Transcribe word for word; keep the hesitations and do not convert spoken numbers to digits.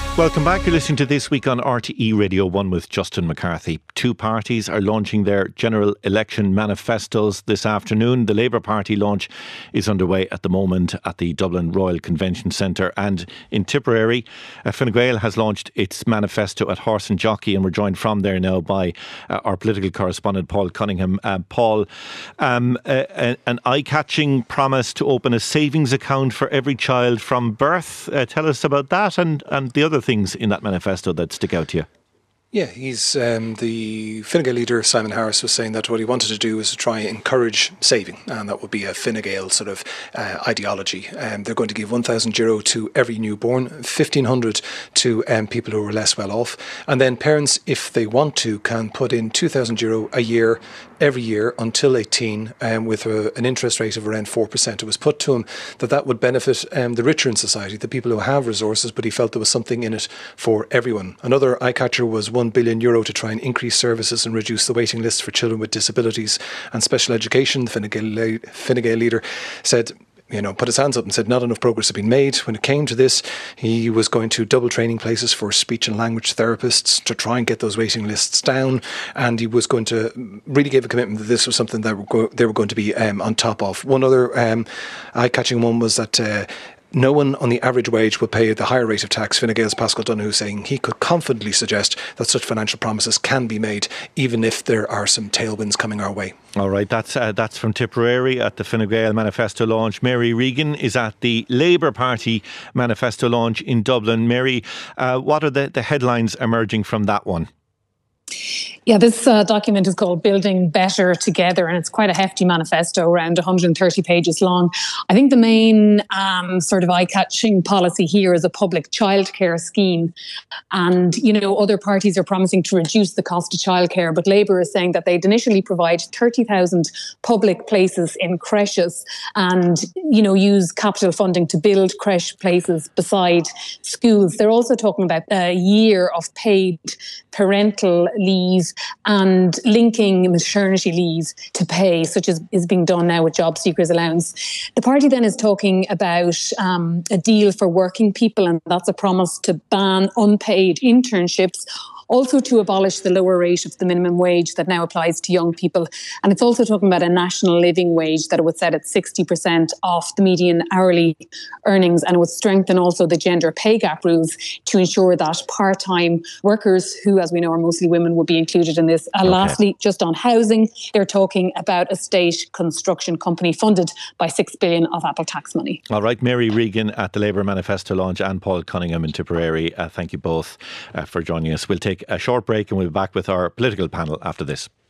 Welcome back. You're listening to This Week on R T E Radio one with Justin McCarthy. Two parties are launching their general election manifestos this afternoon. The Labour Party launch is underway at the moment at the Dublin Royal Convention Centre, and in Tipperary, uh, Fine Gael has launched its manifesto at Horse and Jockey, and we're joined from there now by uh, our political correspondent Paul Cunningham. Uh, Paul, um, uh, an eye-catching promise to open a savings account for every child from birth. Uh, tell us about that and, and the other things in that manifesto that stick out to you. Yeah, he's um, the Fine Gael leader, Simon Harris, was saying that what he wanted to do was to try and encourage saving, and that would be a Fine Gael sort of uh, ideology. Um, they're going to give one thousand euro to every newborn, fifteen hundred to um, people who are less well off, and then parents, if they want to, can put in two thousand euro a year every year until eighteen, um, with a, an interest rate of around four percent. It was put to him that that would benefit um, the richer in society, the people who have resources, but he felt there was something in it for everyone. Another eye-catcher was one billion euro to try and increase services and reduce the waiting list for children with disabilities and special education. The Fine Gael, Fine Gael leader said, you know, put his hands up and said not enough progress had been made. When it came to this, he was going to double training places for speech and language therapists to try and get those waiting lists down, and he was going to really give a commitment that this was something that were go- they were going to be um, on top of. One other um, eye-catching one was that uh, no one on the average wage will pay the higher rate of tax. Fine Gael's Pascal Donoghue saying he could confidently suggest that such financial promises can be made, even if there are some tailwinds coming our way. All right, that's uh, that's from Tipperary at the Fine Gael manifesto launch. Mary Regan is at the Labour Party manifesto launch in Dublin. Mary, uh, what are the, the headlines emerging from that one? Yeah, this uh, document is called Building Better Together, and it's quite a hefty manifesto, around one hundred thirty pages long. I think the main um, sort of eye-catching policy here is a public childcare scheme. And, you know, other parties are promising to reduce the cost of childcare, but Labour is saying that they'd initially provide thirty thousand public places in creches and, you know, use capital funding to build creche places beside schools. They're also talking about a year of paid parental leave and linking maternity leave to pay, such as is being done now with job seekers allowance. The party then is talking about um, a deal for working people, and that's a promise to ban unpaid internships, also to abolish the lower rate of the minimum wage that now applies to young people. And it's also talking about a national living wage that it would set at sixty percent off the median hourly earnings, and it would strengthen also the gender pay gap rules to ensure that part-time workers, who, as we know, are mostly women, would be included in this. And okay. Lastly, just on housing, they're talking about a state construction company funded by six billion of Apple tax money. All right, Mary Regan at the Labour manifesto launch and Paul Cunningham in Tipperary. Uh, thank you both uh, for joining us. We'll take a short break and we'll be back with our political panel after this.